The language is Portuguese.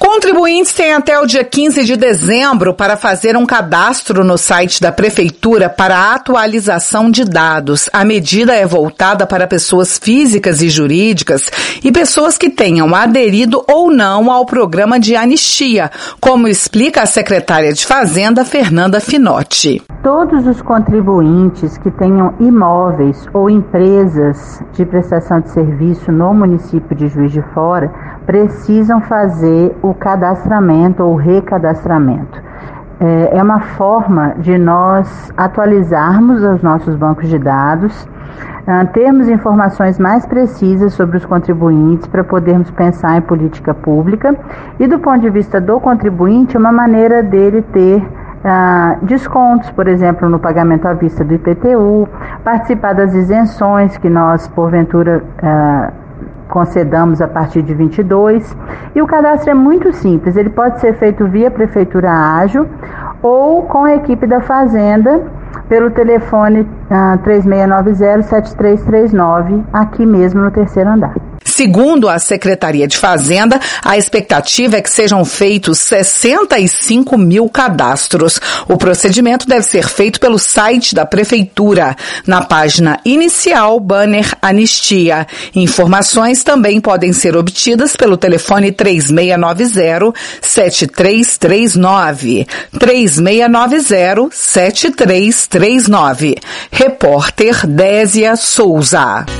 Contribuintes têm até o dia 15 de dezembro para fazer um cadastro no site da Prefeitura para a atualização de dados. A medida é voltada para pessoas físicas e jurídicas e pessoas que tenham aderido ou não ao programa de anistia, como explica a secretária de Fazenda, Fernanda Finotti. Todos os contribuintes que tenham imóveis ou empresas de prestação de serviço no município de Juiz de Fora precisam fazer o cadastramento ou recadastramento. É uma forma de nós atualizarmos os nossos bancos de dados, termos informações mais precisas sobre os contribuintes para podermos pensar em política pública e, do ponto de vista do contribuinte, uma maneira dele ter descontos, por exemplo, no pagamento à vista do IPTU, participar das isenções que nós, porventura, concedamos a partir de 22. E o cadastro é muito simples, ele pode ser feito via Prefeitura Ágil ou com a equipe da Fazenda pelo telefone 3690-7339, aqui mesmo no terceiro andar. Segundo a Secretaria de Fazenda, a expectativa é que sejam feitos 65 mil cadastros. O procedimento deve ser feito pelo site da Prefeitura, na página inicial, banner Anistia. Informações também podem ser obtidas pelo telefone 3690-7339. 3690-7339. Repórter Désia Souza.